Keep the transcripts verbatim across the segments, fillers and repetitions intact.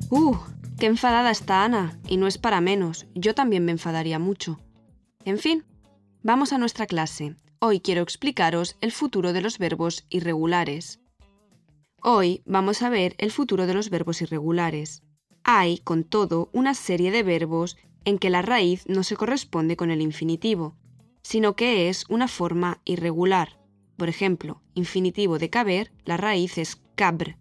¡Uh! ¡Qué enfadada está Ana! Y no es para menos, yo también me enfadaría mucho. En fin, vamos a nuestra clase. Hoy quiero explicaros el futuro de los verbos irregulares. Hoy vamos a ver el futuro de los verbos irregulares. Hay, con todo, una serie de verbos en que la raíz no se corresponde con el infinitivo, sino que es una forma irregular. Por ejemplo, infinitivo de caber, la raíz es cabr.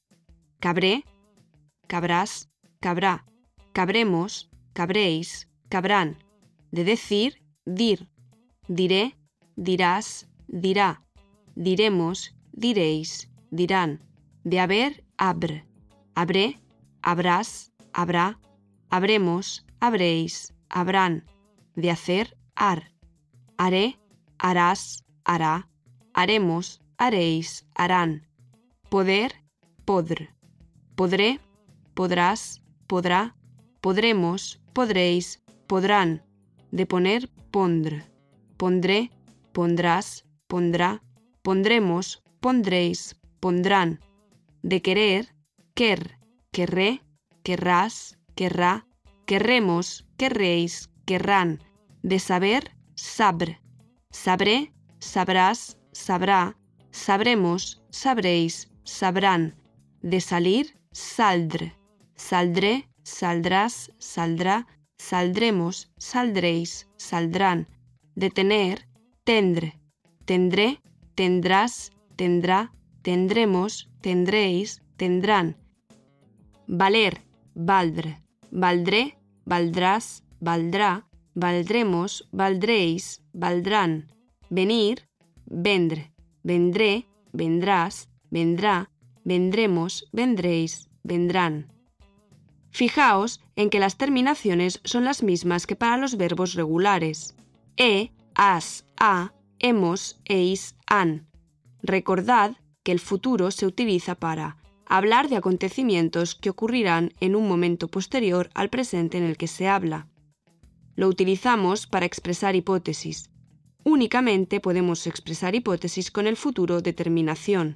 Cabré, cabrás, cabrá. Cabremos, cabréis, cabrán. De decir, dir. Diré, dirás, dirá. Diremos, diréis, dirán. De haber, habr. Habré, habrás, habrá. Habremos, habréis, habrán. De hacer, har. Haré, harás, hará. Haremos, haréis, harán. Poder, podr. Podré, podrás, podrá. Podremos, podréis, podrán. De poner, pondr. Pondré, pondrás, pondrá. Pondremos, pondréis, pondrán. De querer, quer. Querré, querrás, querrá. Querremos, querréis, querrán. De saber, sabr. Sabré, sabrás, sabrá. Sabremos, sabréis, sabrán. De salir, saldr. Saldré, saldrás, saldrá. Saldremos, saldréis, saldrán. De tener, tendr. Tendré, tendrás, tendrá. Tendremos, tendréis, tendrán. Valer, valdr. Valdré, valdrás, valdrá. Valdremos, valdréis, valdrán. Venir, vendr. Vendré, vendrás, vendrá. Vendremos, vendréis, vendrán. Fijaos en que las terminaciones son las mismas que para los verbos regulares. E, as, a, hemos, eis, han. Recordad que el futuro se utiliza para hablar de acontecimientos que ocurrirán en un momento posterior al presente en el que se habla. Lo utilizamos para expresar hipótesis. Únicamente podemos expresar hipótesis con el futuro de terminación.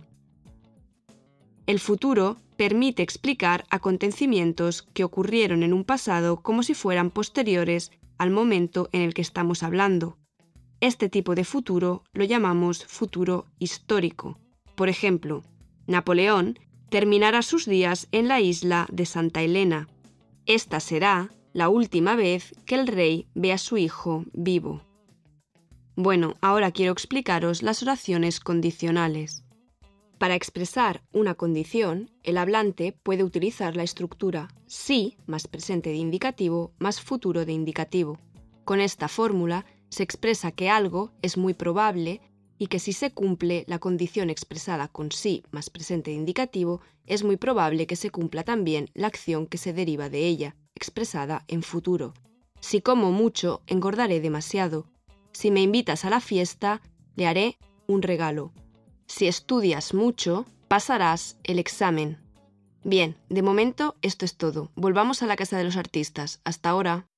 El futuro permite explicar acontecimientos que ocurrieron en un pasado como si fueran posteriores al momento en el que estamos hablando. Este tipo de futuro lo llamamos futuro histórico. Por ejemplo, Napoleón terminará sus días en la isla de Santa Elena. Esta será la última vez que el rey ve a su hijo vivo. Bueno, ahora quiero explicaros las oraciones condicionales. Para expresar una condición, el hablante puede utilizar la estructura si más presente de indicativo más futuro de indicativo. Con esta fórmula se expresa que algo es muy probable y que si se cumple la condición expresada con si más presente de indicativo, es muy probable que se cumpla también la acción que se deriva de ella, expresada en futuro. Si como mucho, engordaré demasiado. Si me invitas a la fiesta, le haré un regalo. Si estudias mucho, pasarás el examen. Bien, de momento esto es todo. Volvamos a la casa de los artistas. Hasta ahora.